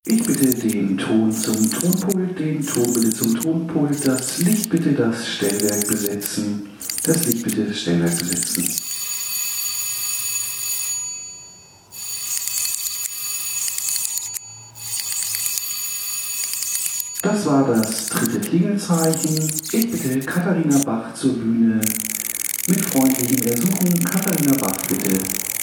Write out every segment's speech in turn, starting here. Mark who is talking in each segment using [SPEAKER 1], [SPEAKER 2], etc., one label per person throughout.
[SPEAKER 1] Ich bitte den Ton zum Tonpult, den Ton bitte zum Tonpult, das Licht bitte das Stellwerk besetzen, das Licht bitte das Stellwerk besetzen. Das war das dritte Klingelzeichen. Ich bitte Katharina Bach zur Bühne. Mit freundlichem Ersuchen, Katharina Bach bitte.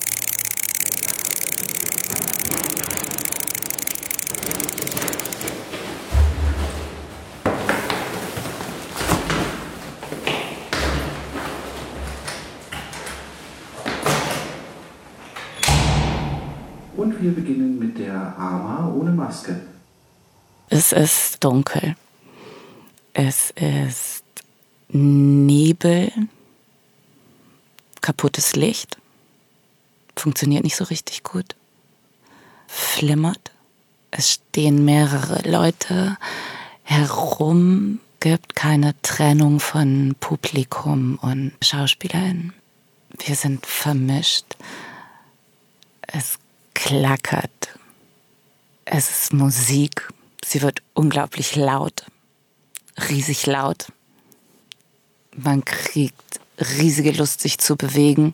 [SPEAKER 1] Und wir beginnen mit der Ama ohne Maske.
[SPEAKER 2] Es ist dunkel. Es ist Nebel, kaputtes Licht, funktioniert nicht so richtig gut, flimmert. Es stehen mehrere Leute herum, gibt keine Trennung von Publikum und SchauspielerInnen. Wir sind vermischt. Es klackert. Es ist Musik. Sie wird unglaublich laut. Riesig laut. Man kriegt riesige Lust, sich zu bewegen.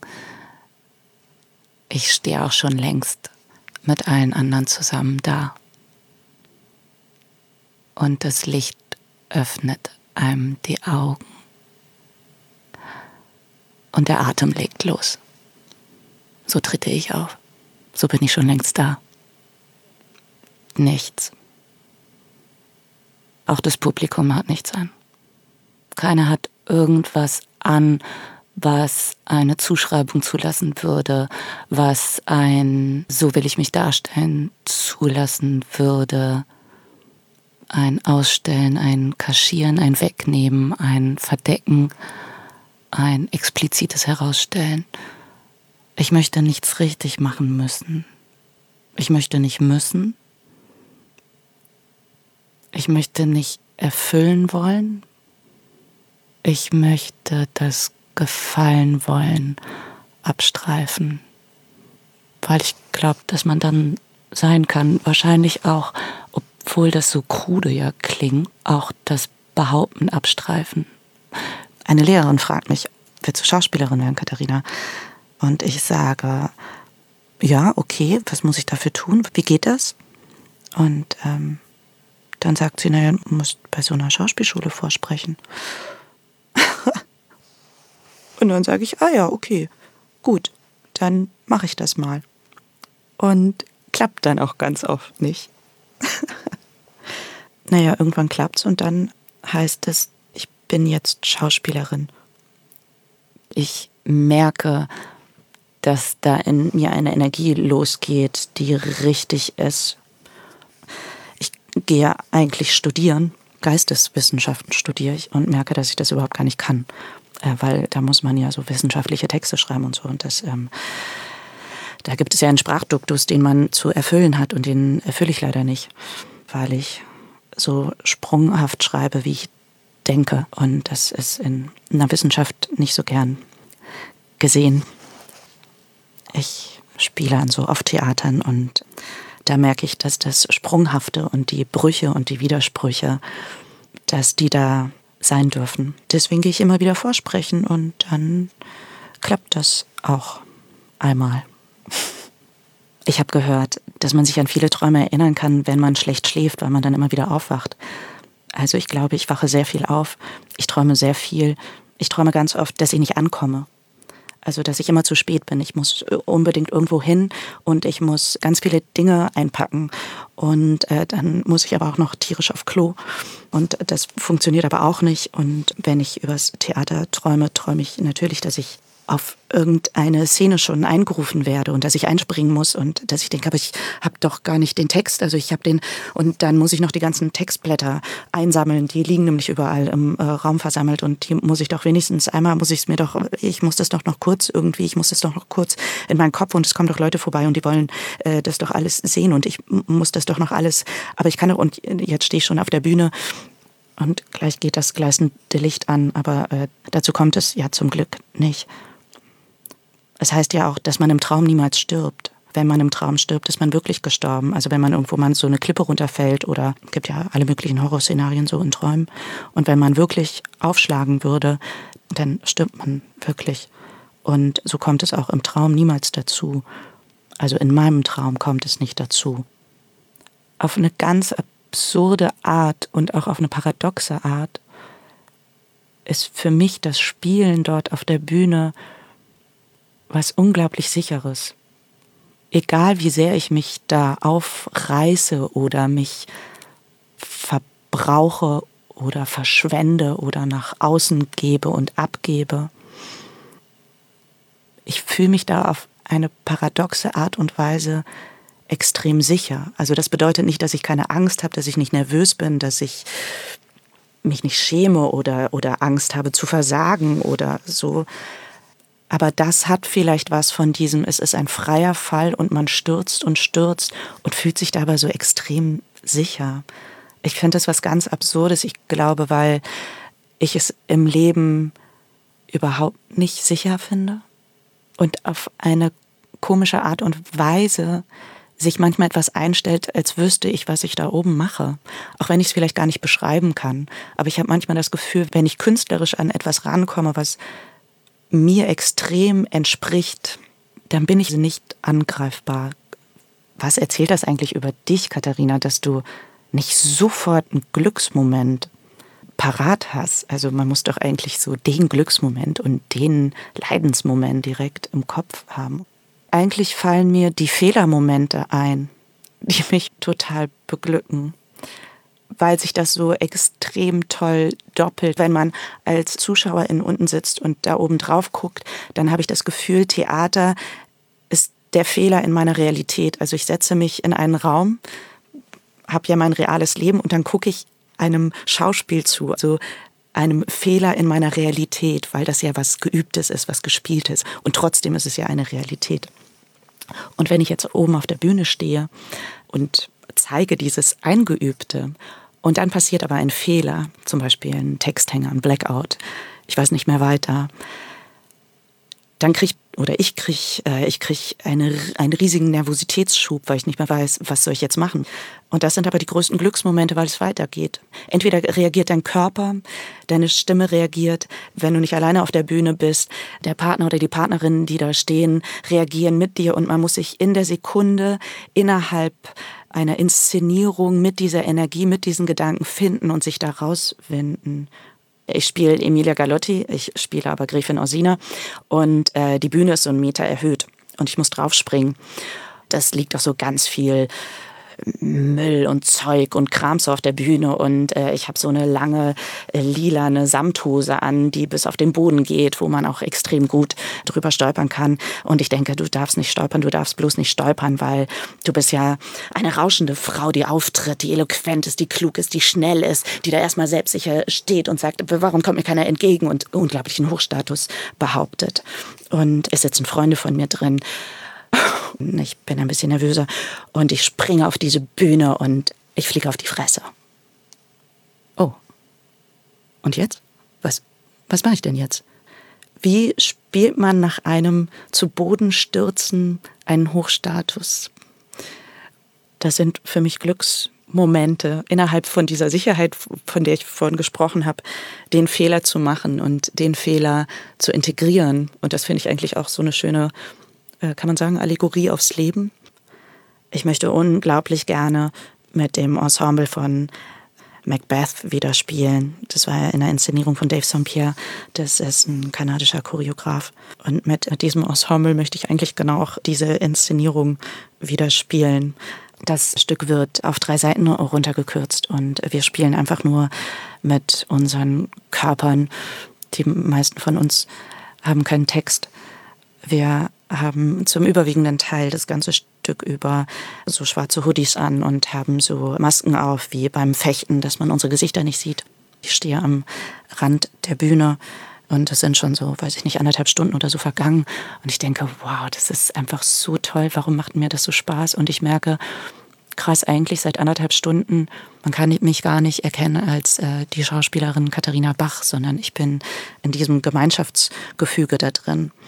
[SPEAKER 2] Ich stehe auch schon längst mit allen anderen zusammen da. Und das Licht öffnet einem die Augen. Und der Atem legt los. So trete ich auf. So bin ich schon längst da. Nichts. Auch das Publikum hat nichts an. Keiner hat irgendwas an, was eine Zuschreibung zulassen würde, was ein "so will ich mich darstellen" zulassen würde. Ein Ausstellen, ein Kaschieren, ein Wegnehmen, ein Verdecken, ein explizites Herausstellen. Ich möchte nichts richtig machen müssen. Ich möchte nicht müssen. Ich möchte nicht erfüllen wollen. Ich möchte das Gefallen wollen abstreifen. Weil ich glaube, dass man dann sein kann, wahrscheinlich auch, obwohl das so krude ja klingt, auch das Behaupten abstreifen. Eine Lehrerin fragt mich, willst du Schauspielerin werden, Katharina? Und ich sage, ja, okay, was muss ich dafür tun? Wie geht das? Und dann sagt sie, naja, du musst bei so einer Schauspielschule vorsprechen. Und dann sage ich, ja, okay, gut, dann mache ich das mal. Und klappt dann auch ganz oft nicht. Naja, irgendwann klappt's und dann heißt es, ich bin jetzt Schauspielerin. Ich merke, dass da in mir eine Energie losgeht, die richtig ist. Ich gehe eigentlich studieren, Geisteswissenschaften studiere ich und merke, dass ich das überhaupt gar nicht kann. Weil da muss man ja so wissenschaftliche Texte schreiben und so. Und das, da gibt es ja einen Sprachduktus, den man zu erfüllen hat und den erfülle ich leider nicht, weil ich so sprunghaft schreibe, wie ich denke. Und das ist in einer Wissenschaft nicht so gern gesehen. Ich spiele an so Off-Theatern und da merke ich, dass das Sprunghafte und die Brüche und die Widersprüche, dass die da sein dürfen. Deswegen gehe ich immer wieder vorsprechen und dann klappt das auch einmal. Ich habe gehört, dass man sich an viele Träume erinnern kann, wenn man schlecht schläft, weil man dann immer wieder aufwacht. Also ich glaube, ich wache sehr viel auf. Ich träume sehr viel. Ich träume ganz oft, dass ich nicht ankomme. Also, dass ich immer zu spät bin. Ich muss unbedingt irgendwo hin und ich muss ganz viele Dinge einpacken. Und dann muss ich aber auch noch tierisch auf Klo. Und das funktioniert aber auch nicht. Und wenn ich übers Theater träume, träume ich natürlich, dass ich auf irgendeine Szene schon eingerufen werde und dass ich einspringen muss und dass ich denke, aber ich habe doch gar nicht den Text, also ich habe den, und dann muss ich noch die ganzen Textblätter einsammeln, die liegen nämlich überall im Raum versammelt und die muss ich doch wenigstens einmal, ich muss das doch noch kurz irgendwie, ich muss das doch noch kurz in meinen Kopf und es kommen doch Leute vorbei und die wollen das doch alles sehen und ich muss das doch noch alles, aber ich kann doch, und jetzt stehe ich schon auf der Bühne und gleich geht das gleißende Licht an, aber dazu kommt es ja zum Glück nicht. Es heißt ja auch, dass man im Traum niemals stirbt. wenn man im Traum stirbt, ist man wirklich gestorben. Also wenn man irgendwo mal so eine Klippe runterfällt oder es gibt ja alle möglichen Horrorszenarien so in Träumen. Und wenn man wirklich aufschlagen würde, dann stirbt man wirklich. Und so kommt es auch im Traum niemals dazu. Also in meinem Traum kommt es nicht dazu. Auf eine ganz absurde Art und auch auf eine paradoxe Art ist für mich das Spielen dort auf der Bühne was unglaublich Sicheres. Egal wie sehr ich mich da aufreiße oder mich verbrauche oder verschwende oder nach außen gebe und abgebe, ich fühle mich da auf eine paradoxe Art und Weise extrem sicher. Also das bedeutet nicht, dass ich keine Angst habe, dass ich nicht nervös bin, dass ich mich nicht schäme oder Angst habe zu versagen oder so. Aber das hat vielleicht was von diesem, es ist ein freier Fall und man stürzt und fühlt sich dabei so extrem sicher. Ich finde das was ganz Absurdes, ich glaube, weil ich es im Leben überhaupt nicht sicher finde und auf eine komische Art und Weise sich manchmal etwas einstellt, als wüsste ich, was ich da oben mache. Auch wenn ich es vielleicht gar nicht beschreiben kann. Aber ich habe manchmal das Gefühl, wenn ich künstlerisch an etwas rankomme, was mir extrem entspricht, dann bin ich nicht angreifbar. Was erzählt das eigentlich über dich, Katharina, dass du nicht sofort einen Glücksmoment parat hast? Also man muss doch eigentlich so den Glücksmoment und den Leidensmoment direkt im Kopf haben. Eigentlich fallen mir die Fehlermomente ein, die mich total beglücken, weil sich das so extrem toll doppelt. Wenn man als Zuschauerin unten sitzt und da oben drauf guckt, dann habe ich das Gefühl, Theater ist der Fehler in meiner Realität. Also ich setze mich in einen Raum, habe ja mein reales Leben und dann gucke ich einem Schauspiel zu, also einem Fehler in meiner Realität, weil das ja was Geübtes ist, was Gespieltes. Und trotzdem ist es ja eine Realität. Und wenn ich jetzt oben auf der Bühne stehe und zeige dieses Eingeübte und dann passiert aber ein Fehler, zum Beispiel ein Texthänger, ein Blackout, ich weiß nicht mehr weiter, dann kriege ich einen riesigen Nervositätsschub, weil ich nicht mehr weiß, was soll ich jetzt machen. Und das sind aber die größten Glücksmomente, weil es weitergeht. Entweder reagiert dein Körper, deine Stimme reagiert, wenn du nicht alleine auf der Bühne bist, der Partner oder die Partnerin, die da stehen, reagieren mit dir und man muss sich in der Sekunde innerhalb einer Inszenierung mit dieser Energie, mit diesen Gedanken finden und sich da rauswinden. Ich spiele Emilia Galotti, ich spiele aber Gräfin Orsina und die Bühne ist so 1 Meter erhöht und ich muss draufspringen. Das liegt doch so ganz viel Müll und Zeug und Kram so auf der Bühne und ich habe so eine lange lilane Samthose an, die bis auf den Boden geht, wo man auch extrem gut drüber stolpern kann. Und ich denke, du darfst nicht stolpern, du darfst bloß nicht stolpern, weil du bist ja eine rauschende Frau, die auftritt, die eloquent ist, die klug ist, die schnell ist, die da erstmal selbstsicher steht und sagt, warum kommt mir keiner entgegen und unglaublichen Hochstatus behauptet. Und es sitzen Freunde von mir drin. Ich bin ein bisschen nervöser und ich springe auf diese Bühne und ich fliege auf die Fresse. Oh. Und jetzt? Was mache ich denn jetzt? Wie spielt man nach einem zu Boden stürzen einen Hochstatus? Das sind für mich Glücksmomente innerhalb von dieser Sicherheit, von der ich vorhin gesprochen habe, den Fehler zu machen und den Fehler zu integrieren. Und das finde ich eigentlich auch so eine schöne, kann man sagen, Allegorie aufs Leben. Ich möchte unglaublich gerne mit dem Ensemble von Macbeth wieder spielen. Das war ja in der Inszenierung von Dave St. Pierre. Das ist ein kanadischer Choreograf. Und mit diesem Ensemble möchte ich eigentlich genau auch diese Inszenierung wieder spielen. Das Stück wird auf 3 Seiten runtergekürzt und wir spielen einfach nur mit unseren Körpern. Die meisten von uns haben keinen Text. Wir haben zum überwiegenden Teil das ganze Stück über so schwarze Hoodies an und haben so Masken auf, wie beim Fechten, dass man unsere Gesichter nicht sieht. Ich stehe am Rand der Bühne und es sind schon so, weiß ich nicht, 1,5 Stunden oder so vergangen. Und ich denke, wow, das ist einfach so toll, warum macht mir das so Spaß? Und ich merke, krass, eigentlich seit 1,5 Stunden, man kann mich gar nicht erkennen als die Schauspielerin Katharina Bach, sondern ich bin in diesem Gemeinschaftsgefüge da drin.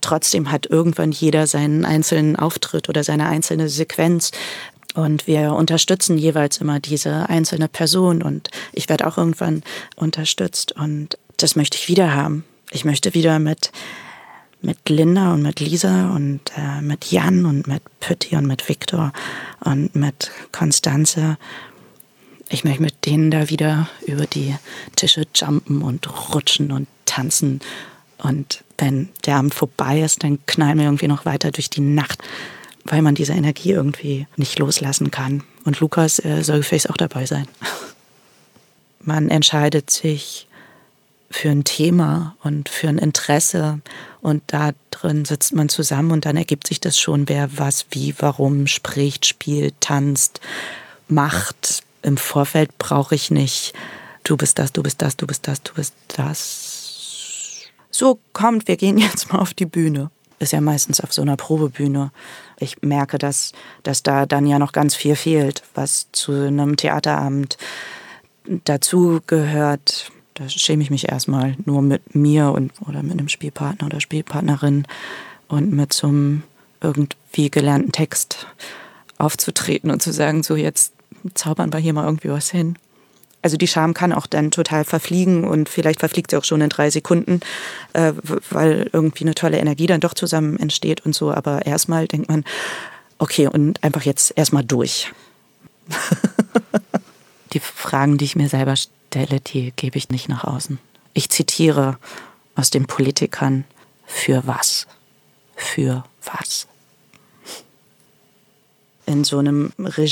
[SPEAKER 2] trotzdem hat irgendwann jeder seinen einzelnen Auftritt oder seine einzelne Sequenz. Und wir unterstützen jeweils immer diese einzelne Person. Und ich werde auch irgendwann unterstützt. Und das möchte ich wieder haben. Ich möchte wieder mit Linda und mit Lisa und mit Jan und mit Pütti und mit Viktor und mit Konstanze. Ich möchte mit denen da wieder über die Tische jumpen und rutschen und tanzen. Und wenn der Abend vorbei ist, dann knallen wir irgendwie noch weiter durch die Nacht, weil man diese Energie irgendwie nicht loslassen kann. Und Lukas soll gefälligst auch dabei sein. Man entscheidet sich für ein Thema und für ein Interesse und da drin sitzt man zusammen und dann ergibt sich das schon, wer was, wie, warum spricht, spielt, tanzt, macht. Im Vorfeld brauche ich nicht, du bist das, du bist das, du bist das, du bist das. So, kommt, wir gehen jetzt mal auf die Bühne. Ist ja meistens auf so einer Probebühne. Ich merke, dass da dann ja noch ganz viel fehlt, was zu einem Theaterabend dazu gehört. Da schäme ich mich erstmal nur mit mir oder mit einem Spielpartner oder Spielpartnerin und mit so einem irgendwie gelernten Text aufzutreten und zu sagen, so jetzt zaubern wir hier mal irgendwie was hin. Also die Scham kann auch dann total verfliegen und vielleicht verfliegt sie auch schon in 3 Sekunden, weil irgendwie eine tolle Energie dann doch zusammen entsteht und so. Aber erstmal denkt man, okay, und einfach jetzt erstmal durch. Die Fragen, die ich mir selber stelle, die gebe ich nicht nach außen. Ich zitiere aus den Politikern: Für was? Für was? In so einem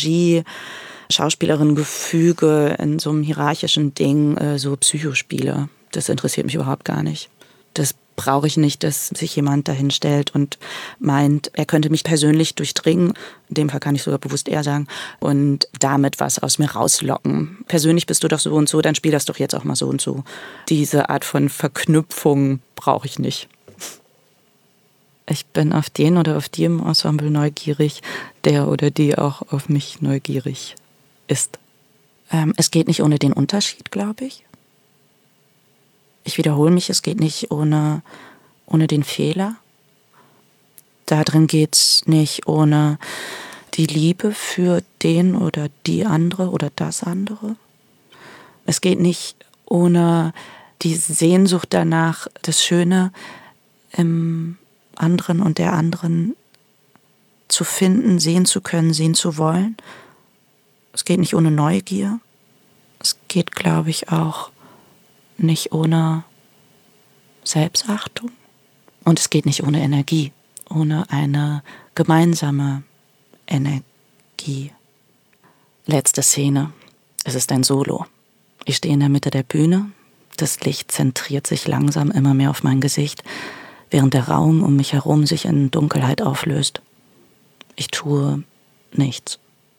[SPEAKER 2] Schauspielerin-Gefüge, in so einem hierarchischen Ding, so Psychospiele. Das interessiert mich überhaupt gar nicht. Das brauche ich nicht, dass sich jemand dahin stellt und meint, er könnte mich persönlich durchdringen. In dem Fall kann ich sogar bewusst er sagen. Und damit was aus mir rauslocken. Persönlich bist du doch so und so, dann spiel das doch jetzt auch mal so und so. Diese Art von Verknüpfung brauche ich nicht. Ich bin auf den oder auf die im Ensemble neugierig, der oder die auch auf mich neugierig ist. Es geht nicht ohne den Unterschied, glaube ich. Ich wiederhole mich, es geht nicht ohne den Fehler. Darin geht es nicht ohne die Liebe für den oder die andere oder das andere. Es geht nicht ohne die Sehnsucht danach, das Schöne im anderen und der anderen zu finden, sehen zu können, sehen zu wollen. Es geht nicht ohne Neugier. Es geht, glaube ich, auch nicht ohne Selbstachtung. Und es geht nicht ohne Energie, ohne eine gemeinsame Energie. Letzte Szene. Es ist ein Solo. Ich stehe in der Mitte der Bühne. Das Licht zentriert sich langsam immer mehr auf mein Gesicht, während der Raum um mich herum sich in Dunkelheit auflöst. Ich tue nichts.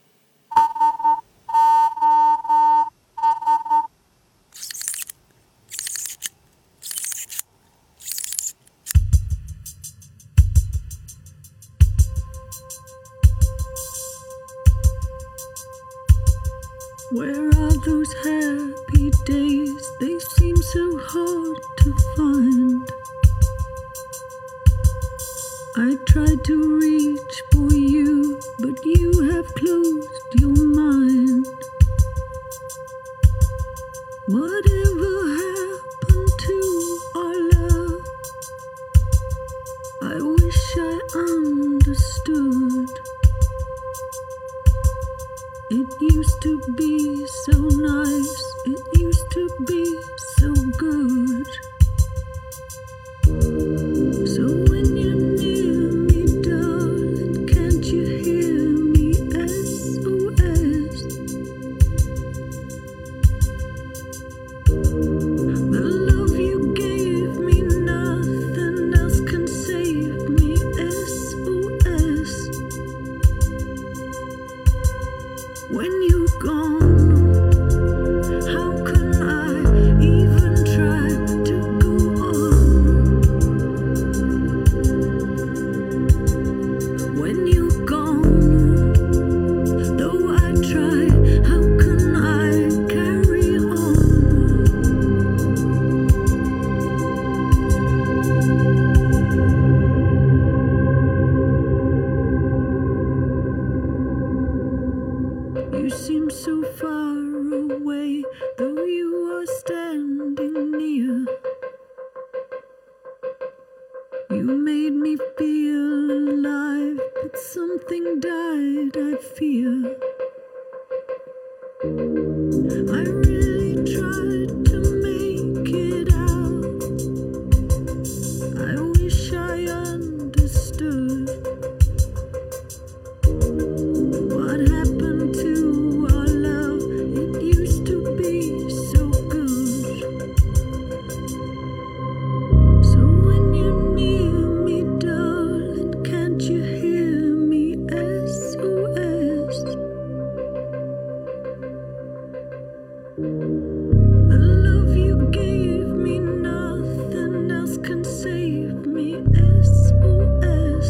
[SPEAKER 3] Where are those happy days? They seem so hard to find. I tried to reach for you, but you have closed your mind. Whatever happened to our love? I wish I understood. It used to be so nice, it used to be so good. So when you're near me, darling, can't you hear me? SOS. The love you gave me, nothing else can save me. SOS. When you're gone, how can I even try to go on? When you're gone, though I try, how can I carry on? far away, though you are standing near. You made me feel alive, but something died, I fear. I really tried to make it out. I wish I understood what happened to our love. It used to be so good. So when you're near me, darling, can't you hear me? SOS. The love you gave me, nothing else can save me. SOS.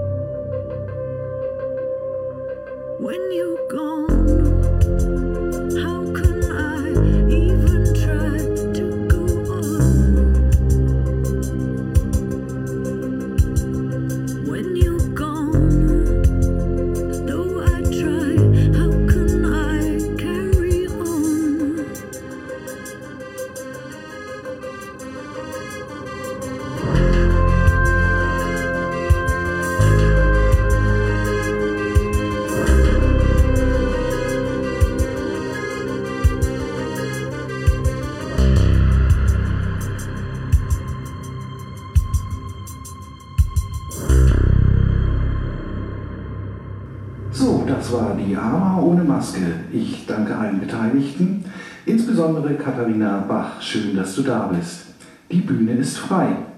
[SPEAKER 3] When you're gone, how can I even try to go on? When you're gone, though I try, how can I carry on?
[SPEAKER 1] So, das war die Ama ohne Maske. Ich danke allen Beteiligten, insbesondere Katharina Bach. Schön, dass du da bist. Die Bühne ist frei.